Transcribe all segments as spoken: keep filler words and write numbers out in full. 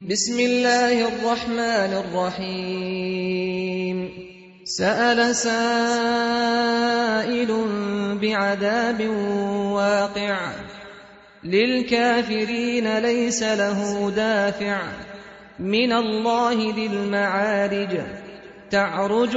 بسم الله الرحمن الرحيم سأل سائل بعذاب واقع للكافرين ليس له دافع من الله ذي المعارج تعرج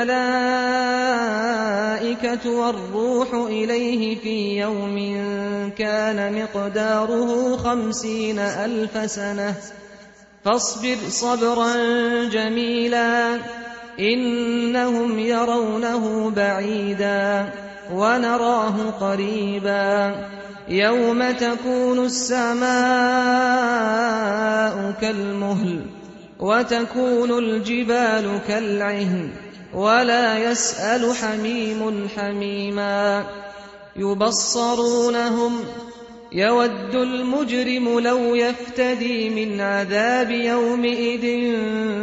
الملائكة والروح إليه في يوم كان مقداره خمسين ألف سنة فاصبر صبرا جميلا إنهم يرونه بعيدا ونراه قريبا يوم تكون السماء كالمهل وتكون الجبال كالعهن ولا يسأل حميم حميما يبصرونهم يود المجرم لو يفتدي من عذاب يومئذ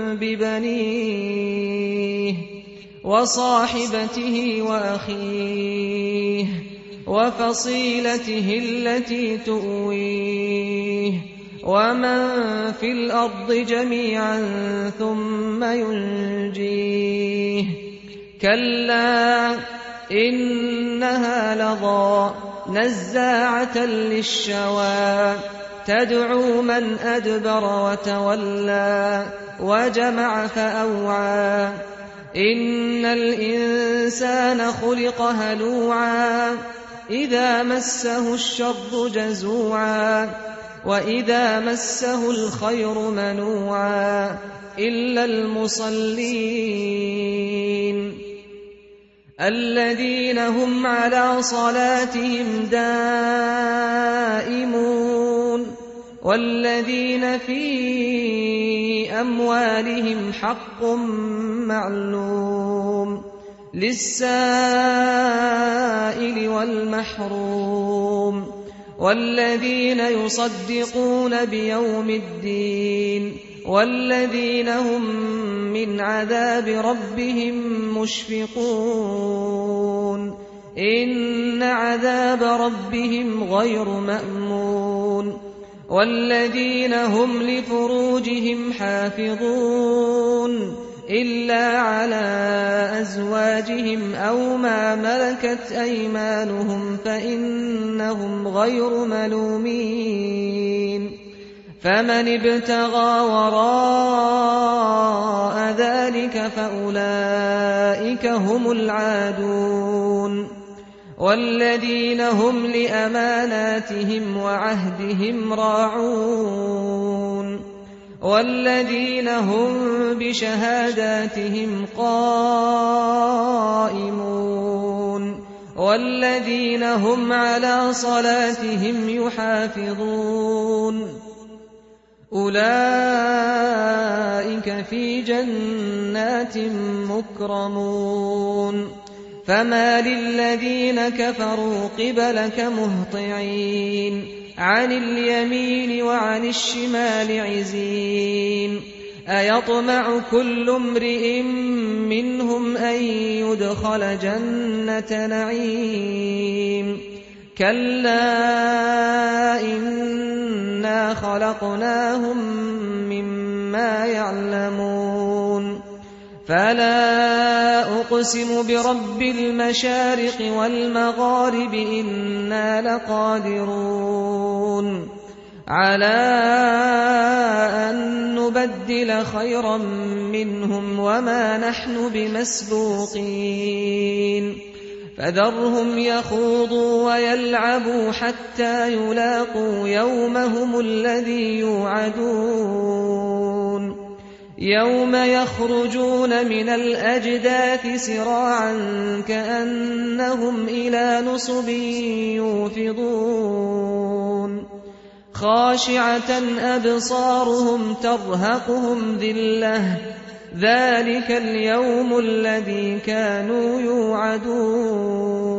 ببنيه وصاحبته وأخيه وفصيلته التي تؤويه ومن في الأرض جميعا ثم ينجيه كلا إنها لظى نزاعة للشوى تدعو من أدبر وتولى وجمع فأوعى إن الإنسان خلق هلوعا إذا مسه الشر جزوعا وإذا مسه الخير منوعا إلا المصلين الذين هم على صلاتهم دائمون والذين في أموالهم حق معلوم للسائل والمحروم والذين يصدقون بيوم الدين والذين هم من عذاب ربهم مشفقون إن عذاب ربهم غير مأمون والذين هم لفروجهم حافظون إلا على أزواجهم أو ما ملكت أيمانهم فإنهم غير ملومين فمن ابتغى وراء ذلك فأولئك هم العادون والذين هم لأماناتهم وعهدهم راعون والذين هم بشهاداتهم قائمون والذين هم على صلاتهم يحافظون أولئك في جنات مكرمون فما للذين كفروا قبلك مهطعين عن اليمين وعن الشمال عزين أيطمع كل امرئ منهم أن يدخل جنة نعيم كلا إنا خلقناهم مما يعلمون فلا أقسم برب المشارق والمغارب إنا لقادرون على أن نبدل خيرا منهم وما نحن بمسبوقين فذرهم يخوضوا ويلعبوا حتى يلاقوا يومهم الذي يوعدون يوم يخرجون من الأجداث سراعا كأنهم إلى نصب يوفضون خاشعة أبصارهم ترهقهم ذلة ذلك اليوم الذي كانوا يوعدون